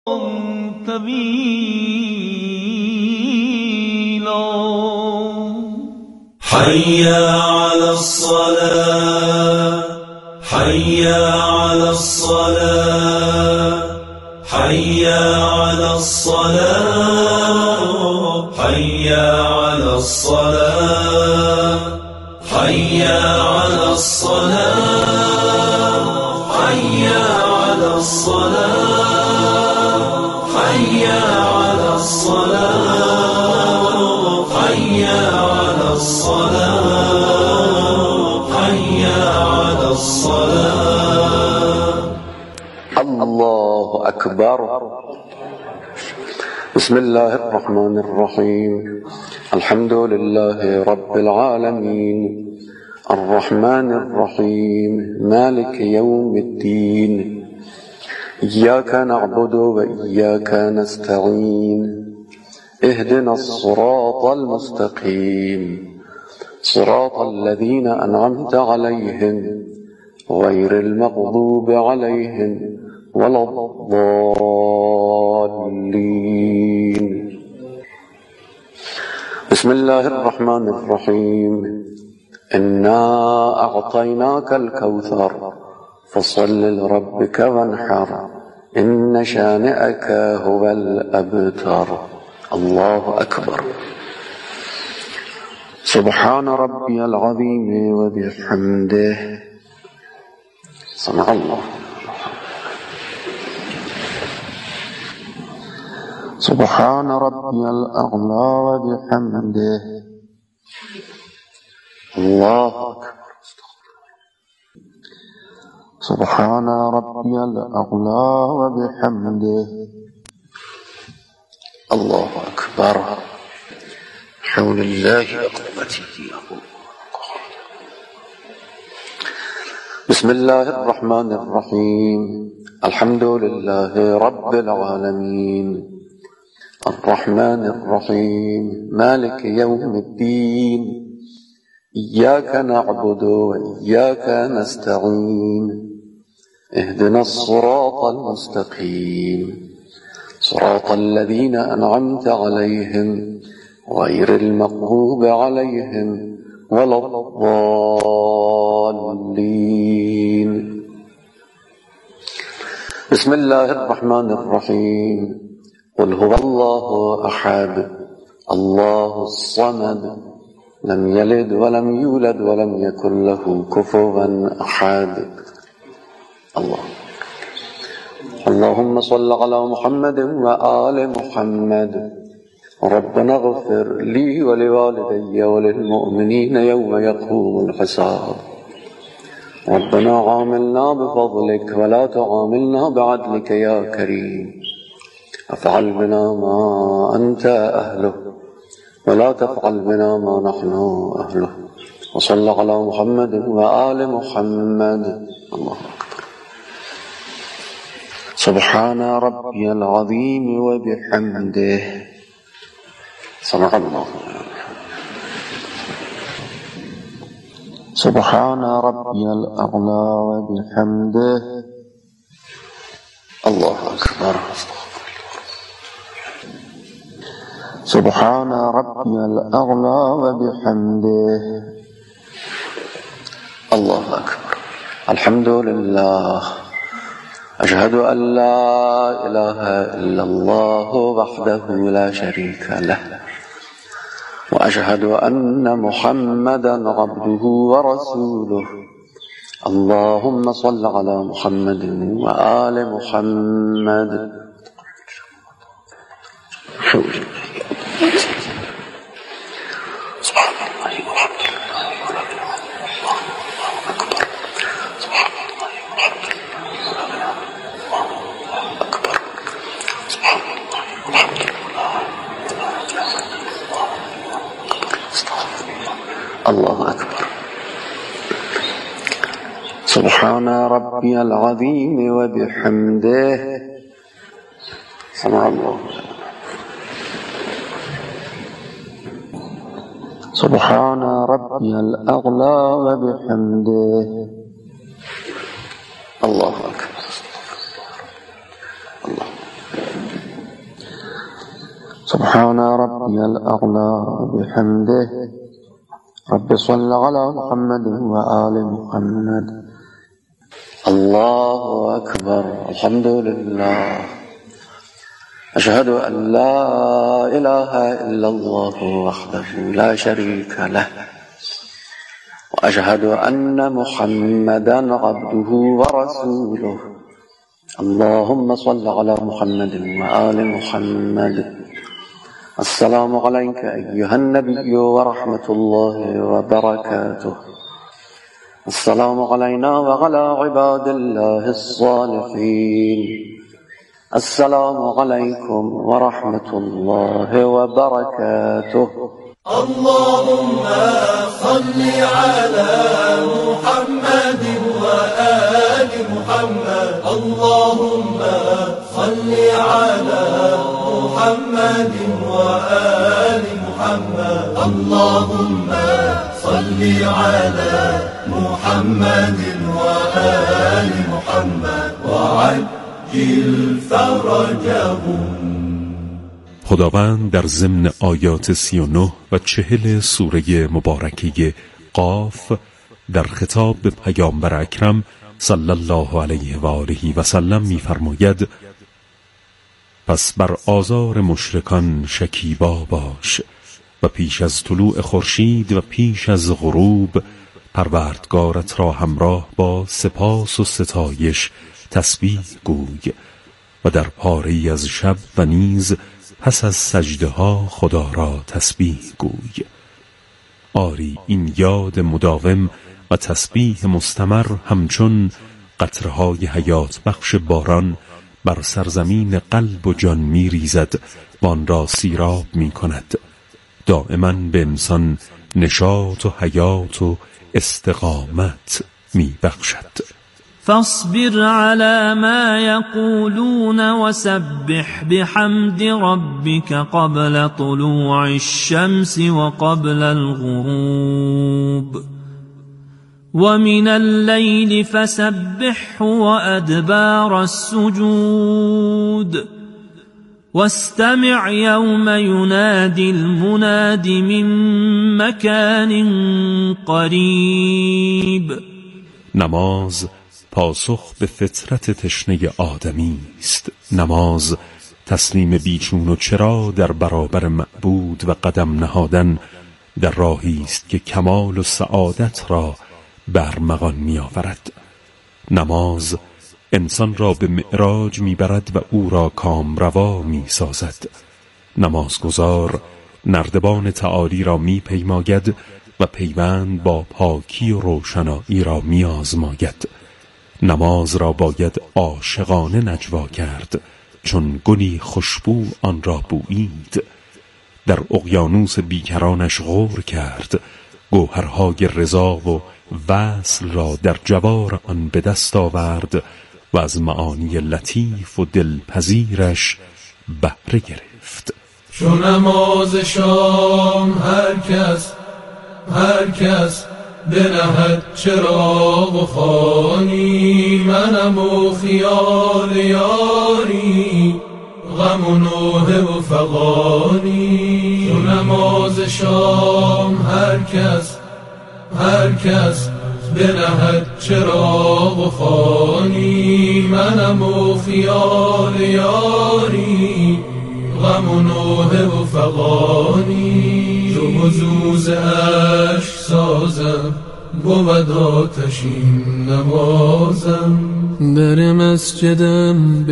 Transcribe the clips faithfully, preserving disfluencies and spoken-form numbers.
طويلا. حي على الصلاة، حي على الصلاة، حي على الصلاة، حي على الصلاة، حي على الصلاة، حي على الصلاة، حي على الصلاة، حي على الصلاة، حي على الصلاة. الله أكبر. بسم الله الرحمن الرحيم. الحمد لله رب العالمين، الرحمن الرحيم، مالك يوم الدين، إياك نعبد وإياك نستعين، اهدنا الصراط المستقيم، صراط الذين أنعمت عليهم غير المغضوب عليهم ولا الضالين. بسم الله الرحمن الرحيم. إنا أعطيناك الكوثر فصل لربك وانحر، إن شانئك هو الأبتر. الله أكبر. سبحان ربي العظيم وبحمده. صنع الله. سبحان ربي الأعلى وبحمده. الله أكبر. سبحان ربي الأعلى وبحمده. الله أكبر. حول الله وقوته. بسم الله الرحمن الرحيم. الحمد لله رب العالمين، الرحمن الرحيم، مالك يوم الدين، إياك نعبد وإياك نستعين، اهدنا الصراط المستقيم، صراط الذين أنعمت عليهم غير المغضوب عليهم ولا الضالين. بسم الله الرحمن الرحيم. قل هو الله أحد، الله الصمد، لم يلد ولم يولد ولم يكن له كفوا أحد. الله. اللهم صل على محمد وآل محمد. ربنا اغفر لي ولوالدي وللمؤمنين يوم يقوم الحساب. ربنا عاملنا بفضلك ولا تعاملنا بعدلك يا كريم. افعل بنا ما أنت أهله ولا تفعل بنا ما نحن أهله. وصلى على محمد وآل محمد. الله أكبر. سبحان ربي العظيم وبحمده. صنع الله. سبحان ربي الأعلى وبحمده. الله أكبر. سبحان ربي الأعلى وبحمده. الله أكبر. الحمد لله. أشهد أن لا إله إلا الله وحده لا شريك له، وأشهد أن محمدا عبده ورسوله. اللهم صل على محمد وآل محمد. سبحان الله والحمد لله ولا إله إلا الله والله أكبر. سبحان الله والحمد لله ولا إله إلا الله والله أكبر. سبحان الله والحمد لله ولا إله إلا الله والله أكبر. استغفر الله. الله أكبر. سبحان ربي العظيم وبحمده. سمع الله. سبحان ربي الأعلى وبحمده. الله أكبر. الله. سبحان ربي الأعلى بحمده رب صل على محمد وآل محمد. الله أكبر. الحمد لله. أشهد أن لا إله إلا الله وحده لا شريك له وأشهد أن محمدا عبده ورسوله. اللهم صل على محمد وآل محمد. السلام عليك أيها النبي ورحمة الله وبركاته. السلام علينا وعلى عباد الله الصالحين. السلام عليكم ورحمة الله وبركاته. اللهم صل على محمد وآل محمد. اللهم صل على محمد وآل محمد. اللهم صل على محمد وآل محمد وعجل فرجهم. خداوند در ضمن آیات سی و نه و چهل سوره مبارکه قاف در خطاب به پیامبر اکرم صلی الله علیه و آله و سلم می‌فرماید: پس بر آزار مشرکان شکیبا باش و پیش از طلوع خورشید و پیش از غروب پروردگارت را همراه با سپاس و ستایش تسبیح گوی و در پاره‌ای از شب و نیز پس از سجده ها خدا را تسبیح گوی. آری این یاد مداوم و تسبیح مستمر همچون قطرهای حیات بخش باران بر سرزمین قلب و جان می ریزد و آن را سیراب می کند. دائما به انسان نشاط و حیات و استقامت می بخشد. فاصبر على ما يقولون وسبح بحمد ربك قبل طلوع الشمس وقبل الغروب ومن الليل فسبحه وأدبار السجود واستمع يوم ينادي المناد من مكان قريب. نماز پاسخ به فطرت تشنه آدمی است. نماز تسلیم بیچون و چرا در برابر معبود و قدم نهادن در راهی است که کمال و سعادت را برمغان می آورد. نماز انسان را به معراج می برد و او را کامروا می سازد. نمازگزار نردبان تعالی را می پیماید و پیوند با پاکی و روشنایی را می آزماید. نماز را باید عاشقانه نجوا کرد چون گلی خوشبو آن را بویید. در اقیانوس بیکرانش غور کرد، گوهرهای رضا و وصل را در جوار آن به دست آورد و از معانی لطیف و دلپذیرش بهره گرفت. چون نماز شام هر کس هر کس بنهد چراغ و خوانی، منم و خیال یاری غم و نوحه و فغانی. چون نماز شام هر کس هر کس بنهد چراغ و خوانی، منم و خیال یاری غم و نوحه و فغانی. جو حضوز عشق سازم بود آتشین نمازم، در مسجدم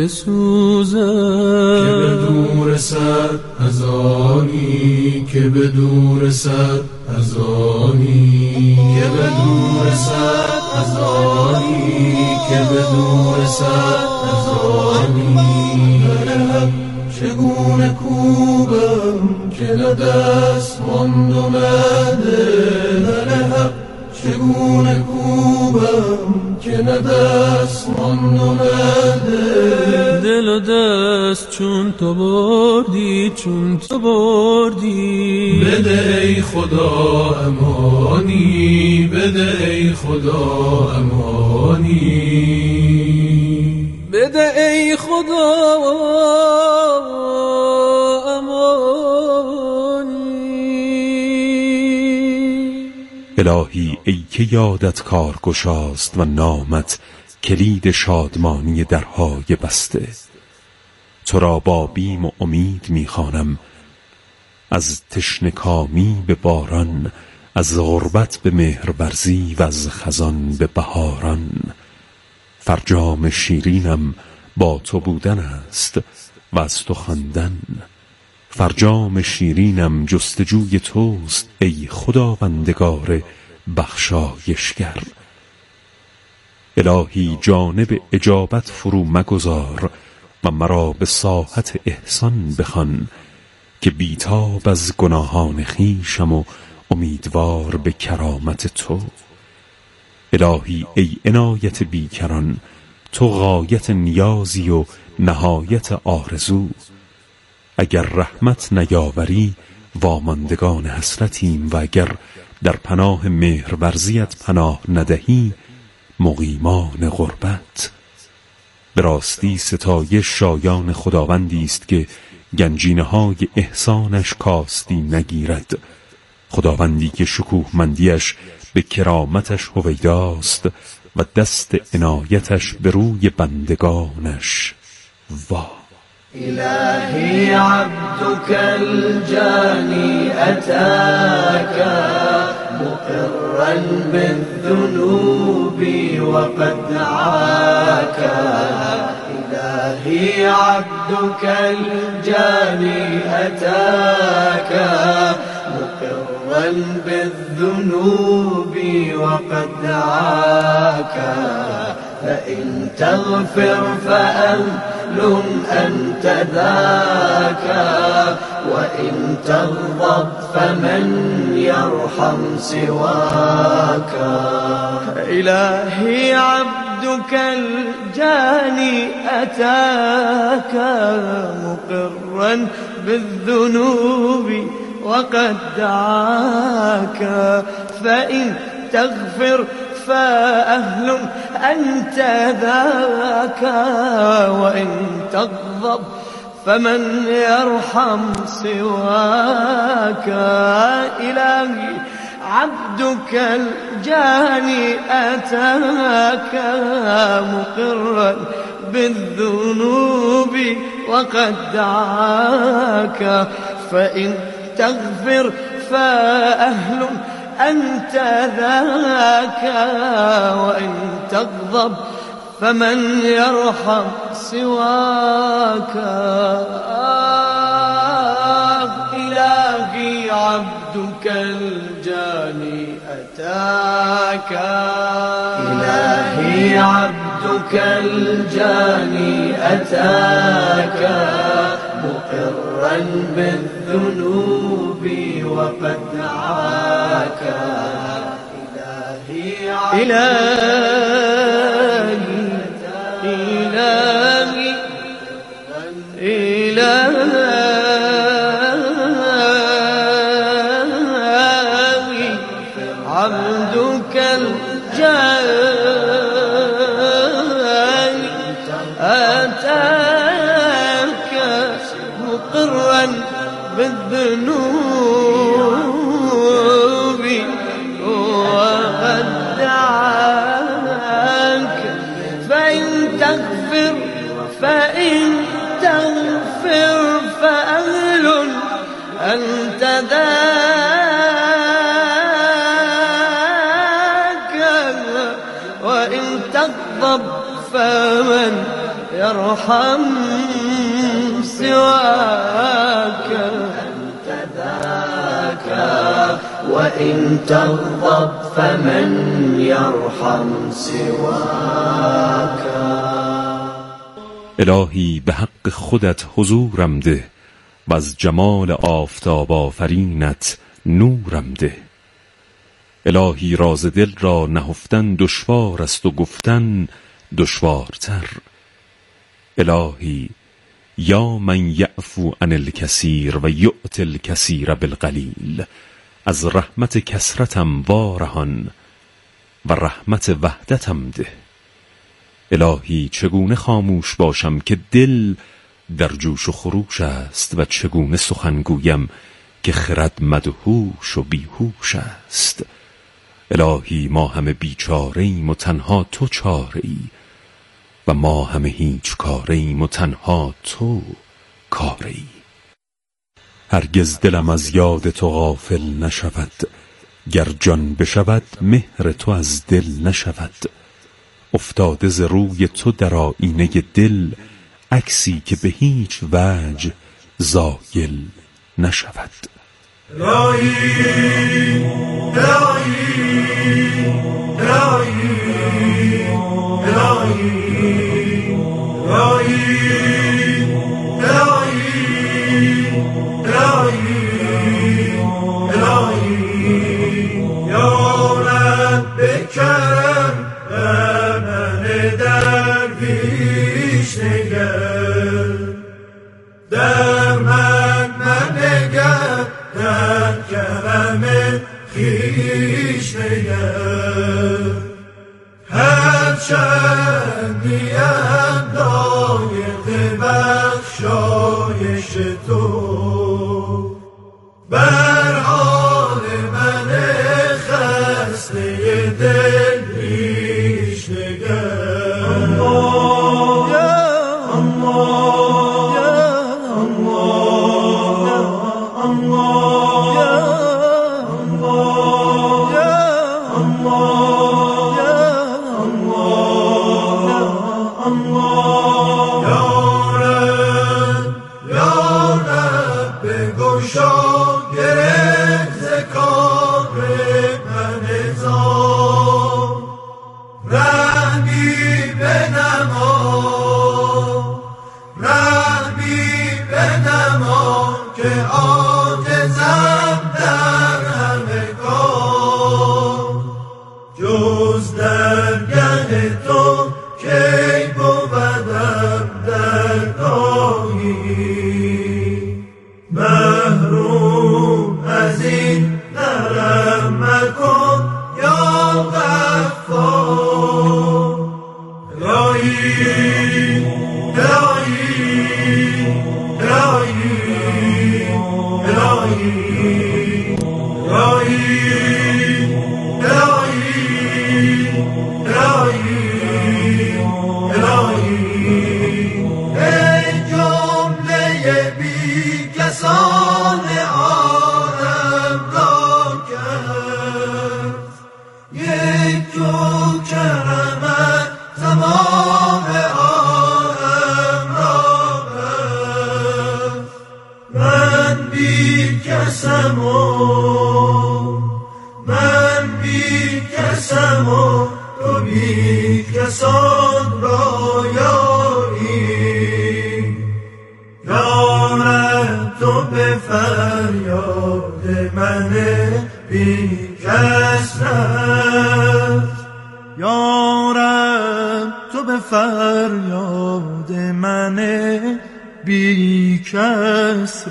بسوزم که به دور رسد از آنی که به دور رسد از آنی که به دور رسد از آنی که به دور رسد از آنی. چگونه کوبم که نه دست ماند اومده در حق، چگونه کوبم که نه دست ماند اومده. دل و دست چون تو بردی چون تو بردی. بده ای خدا امانی، بده ای خدا امانی، بده ای خدا امانی. الهی ای که یادت کارگشاست و نامت کلید شادمانی درهای بسته، تو را با بیم و امید میخوانم، از تشنکامی به باران، از غربت به مهرورزی و از خزان به بهاران. فرجام شیرینم با تو بودن است و از تو خواندن، فرجام شیرینم جستجوی توست ای خداوندگار بخشایشگر. الهی جانب اجابت فرو مگذار و مرا به ساحت احسان بخوان، که بیتاب از گناهان خویشم و امیدوار به کرامت تو. الهی ای عنایت بیکران، تو غایت نیازی و نهایت آرزو. اگر رحمت نیاوری واماندگان حسرتیم، و اگر در پناه مهرورزیت پناه ندهی مقیمان غربت. به راستی ستایش شایان خداوندی است که گنجینه های احسانش کاستی نگیرد، خداوندی که شکوهمندیش به کرامتش هویداست و دست عنایتش به روی بندگانش. وا إلهي عبدك الجاني أتاك مقرا بالذنوب وقد دعاك. إلهي عبدك الجاني أتاك مقرا بالذنوب وقد دعاك. فإن تغفر فأهل أنت ذاك، وإن تغضب فمن يرحم سواك. إلهي عبدك الجاني أتاك مقرا بالذنوب وقد دعاك. فإن تغفر فأهل أنت ذاك، وإن تغضب فمن يرحم سواك. إلهي عبدك الجاني أتاك مقرا بالذنوب وقد دعاك. فإن تغفر فأهل أنت ذاك، وإن تغضب فمن يرحم سواك. آه إلهي عبدك الجاني أتاك. إلهي عبدك الجاني أتاك مقرا بالذنوب وقد دعاك. إلهي إلهي إلهي إلهي عبدك الجاني أتاك مقرا بالذنوب وقد دعاك. فإن تغفر فإن تغفر فأهل أنت ذاك، وإن تغضب فمن يرحم سواك. أنت ذاك وإن تغضب فمن يرحم سواك. الهی به حق خودت حضورم ده و از جمال آفتاب آفرینت نورم ده. الهی راز دل را نهفتن دشوار است و گفتن دشوارتر. الهی یا من یعفو عن الکثیر و یؤتی الکثیر بالقلیل، از رحمت کثرتم وارهان و رحمت وحدتم ده. الهی چگونه خاموش باشم که دل در جوش و خروش است، و چگونه سخن گویم که خرد مدهوش و بیهوش است. الهی ما همه بیچاره ایم و تنها تو چاره ای و ما همه هیچ کاره ایم و تنها تو کاره ای. هرگز دلم از یاد تو غافل نشود، گر جان بشود مهر تو از دل نشود. افتاده ز روی تو در آیینه دل، عکسی که به هیچ وجه زایل نشود. الهی الهی الهی الهی در من منگر در کرم خویش نگر. هر چندیم لایق بخشایش تو، بر حال من خسته دل پیش نگر. الله محروم از این نرم مکن یا غفار. الهی الهی الهی الهی الهی الهی الهی ای جمله بی کسان عالم را کرد یک جو کرمت تمام عالم را برد. من بی کسم و من بی کسم و تو بی کسان را یاری. یارب تو به فریاد من بی کس رفت، یارب تو به فریاد من بی کس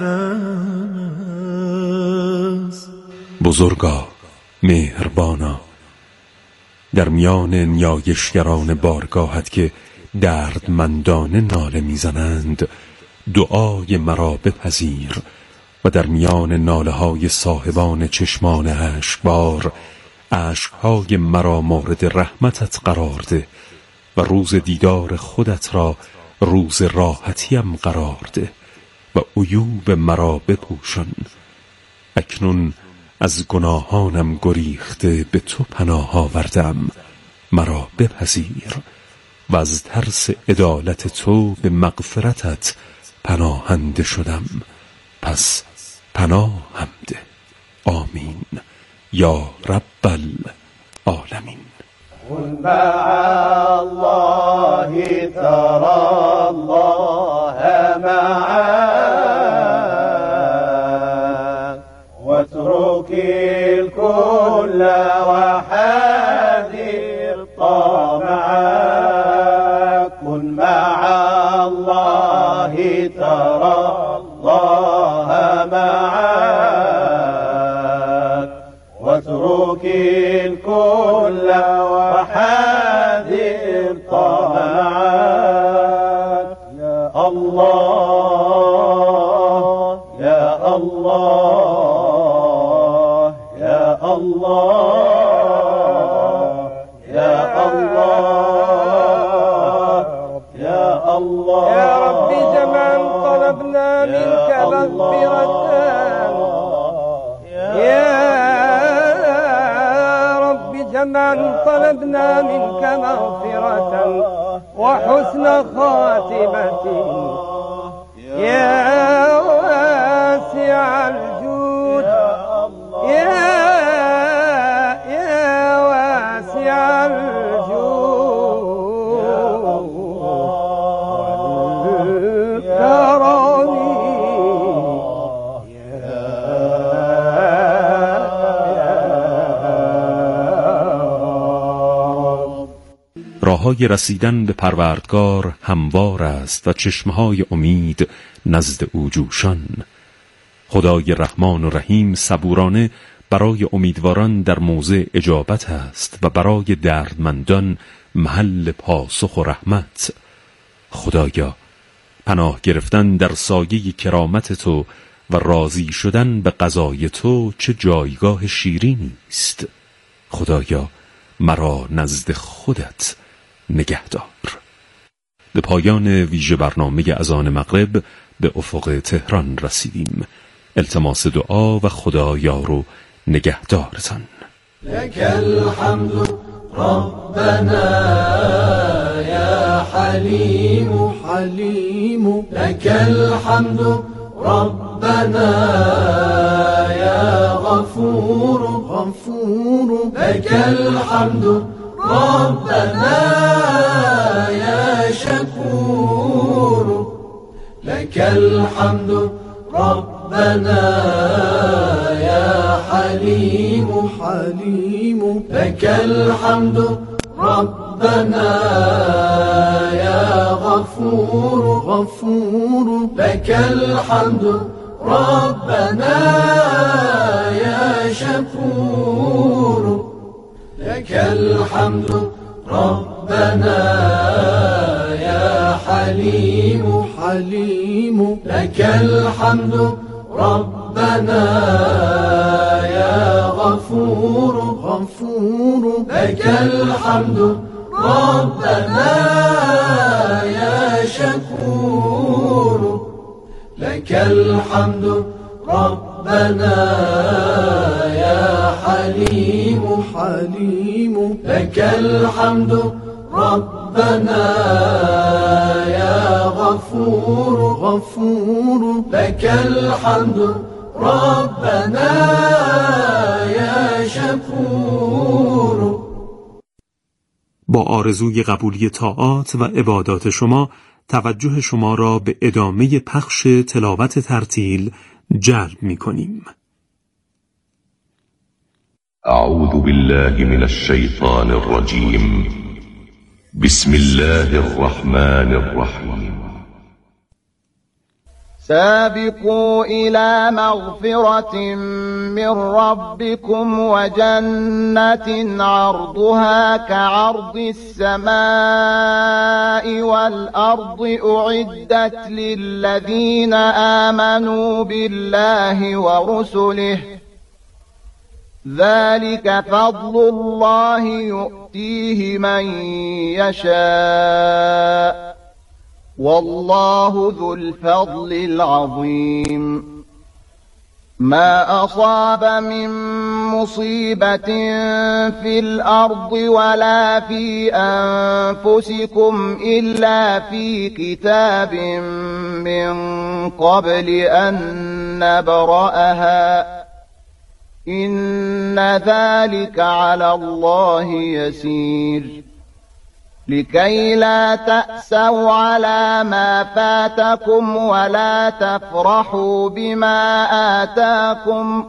رفت. بزرگا، مهربانا، در میان نیایشگران بارگاهت که دردمندانه ناله میزنند دعای مرا بپذیر و در میان ناله های صاحبان چشمان اشکبار اشکهای مرا مورد رحمتت قرار ده و روز دیدار خودت را روز راحتیم قرار ده و عیوب مرا بپوشان. اکنون از گناهانم گریخته به تو پناه آوردم، مرا بپذیر و از ترس عدالت تو به مغفرتت پناهنده شدم، پس پناهم ده. آمین یا رب العالمین. قل مع الله ترى الله معك واترك الكل وحاذر طمعك. قل مع الله ترى الله معك واترك الكل وحاذر طمعك. يا الله يا الله يا الله منك مغفرة يا رب جمعا طلبنا منك مغفرة وحسن خاتمة يا واسع الجود يا يا واسع الجود والكرم راههای رسیدن به پروردگار هموار است و چشمهای امید نزد او جوشان. خدای رحمان و رحیم صبورانه برای امیدواران در موضع اجابت است و برای دردمندان محل پاسخ و رحمت. خدایا پناه گرفتن در سایه کرامت تو و راضی شدن به قضای تو چه جایگاه شیرینی است. خدایا مرا نزد خودت نگهدار. به پایان ویژه برنامه اذان مغرب به افق تهران رسیدیم. التماس دعا و خدا یار و نگهدارتان. لك الحمد ربنا يا حليم حليم لك الحمد ربنا يا غفور غفور لك الحمد ربنا يا شكور لك الحمد ربنا يا حليم حليم لك الحمد ربنا يا غفور غفور لك الحمد ربنا يا شكور لك الحمد ربنا يا حليم حليم لك الحمد ربنا يا غفور غفور لك الحمد ربنا يا شكور لك الحمد ربنا يا حليم حليم لك الحمد ربنا يا غفور غفور لك الحمد ربنا يا شكور. با آرزوی قبولی طاعات و عبادات شما توجه شما را به ادامه پخش تلاوت ترتیل جلب می کنیم. اعوذ بالله من الشیطان الرجیم. بسم الله الرحمن الرحیم. سابقوا إلى مغفرة من ربكم وجنة عرضها كعرض السماء والأرض أعدت للذين آمنوا بالله ورسله ذلك فضل الله يؤتيه من يشاء والله ذو الفضل العظيم. ما أصاب من مصيبة في الأرض ولا في أنفسكم إلا في كتاب من قبل أن نبرأها إن ذلك على الله يسير. لكي لا تأسوا على ما فاتكم ولا تفرحوا بما آتاكم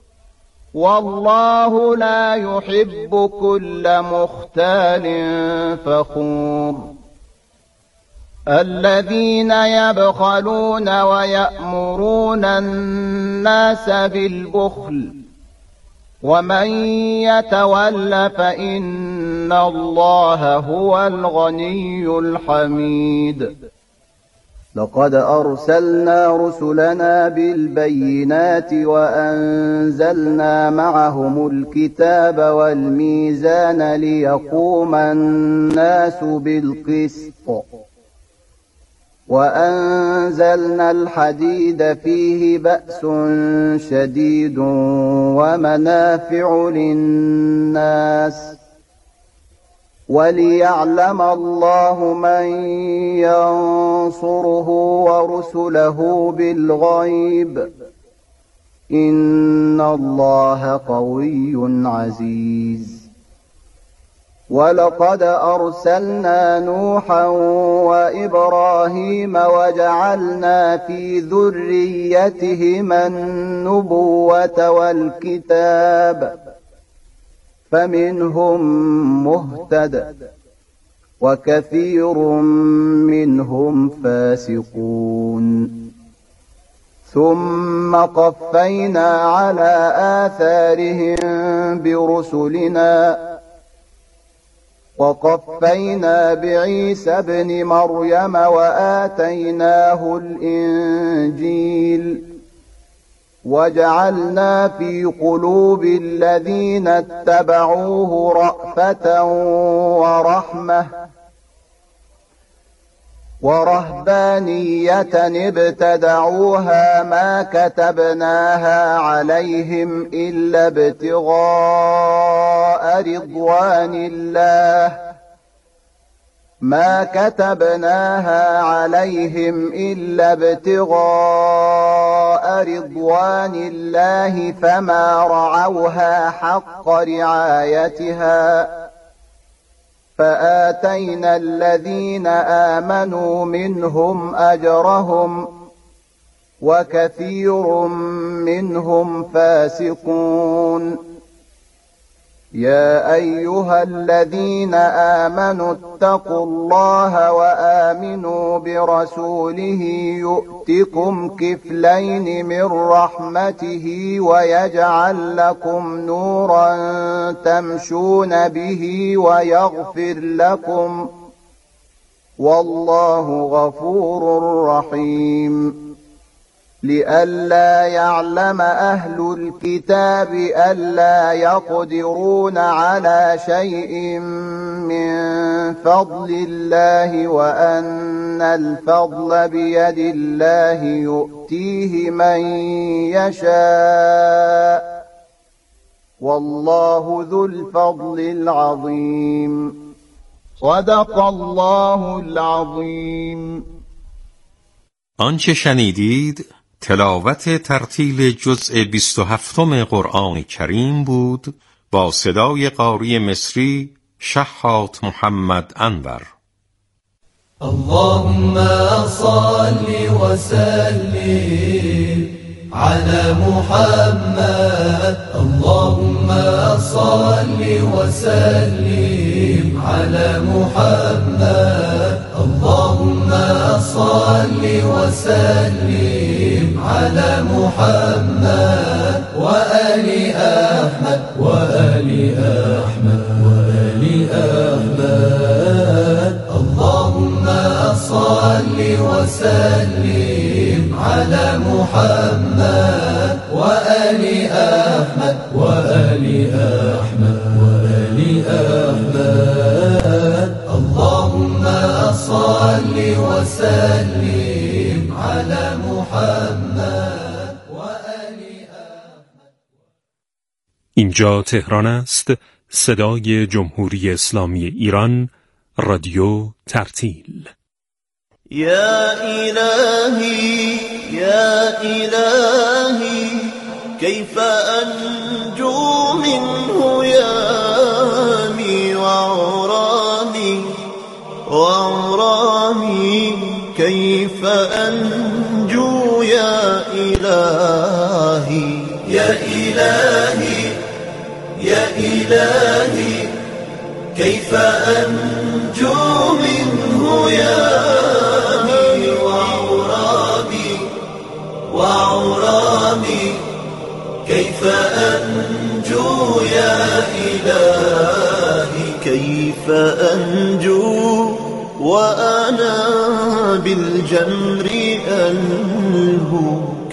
والله لا يحب كل مختال فخور. الذين يبخلون ويأمرون الناس بالبخل ومن يتول فإن الله هو الغني الحميد. لقد أرسلنا رسلنا بالبينات وأنزلنا معهم الكتاب والميزان ليقوم الناس بالقسط وأنزلنا الحديد فيه بأس شديد ومنافع للناس وليعلم الله من ينصره ورسله بالغيب إن الله قوي عزيز. ولقد أرسلنا نوحا وإبراهيم وجعلنا في ذريتهما النبوة والكتاب فمنهم مهتد وكثير منهم فاسقون. ثم قفينا على آثارهم برسلنا وقفينا بعيسى ابن مريم وآتيناه الإنجيل وجعلنا في قلوب الذين اتبعوه رأفة ورحمة ورهبانية ابتدعوها ما كتبناها عليهم إلا ابتغاء رضوان الله ما كتبناها عليهم إلا ابتغاء رضوان الله فما رعوها حق رعايتها فآتينا الذين آمنوا منهم أجرهم وكثير منهم فاسقون. يا أيها الذين آمنوا اتقوا الله وآمنوا برسوله يؤتكم كفلين من رحمته ويجعل لكم نورا تمشون به ويغفر لكم والله غفور رحيم. لئلا يعلم أهل الكتاب ألا يقدرون على شيء من فضل الله وأن الفضل بيد الله يؤتيه من يشاء والله ذو الفضل العظيم. صدق الله العظيم. آنچه شنیدید تلاوت ترتیل جزء بیست و هفتم قرآن کریم بود با صدای قاری مصری شحات محمد انور. اللهم صل وسلم على محمد اللهم صل وسلم على محمد اللهم صل وسلم على محمد وآل أحمد وآل أحمد وآل أحمد اللهم صل وسلم على محمد وآل أحمد وآل أحمد وآل أحمد اللهم صل وسلم على محمد وآل أحمد. اینجا تهران است، صدای جمهوری اسلامی ایران، رادیو ترتیل. يا إلهي يا إلهي كيف أنجو منه يامي وعرامي وعرامي كيف أنجو يا إلهي يا إلهي يا إلهي كيف أنجو منه يامي وعرامي وعرامي كيف أنجو يا إلهي كيف أنجو وأنا بالجمر ألهو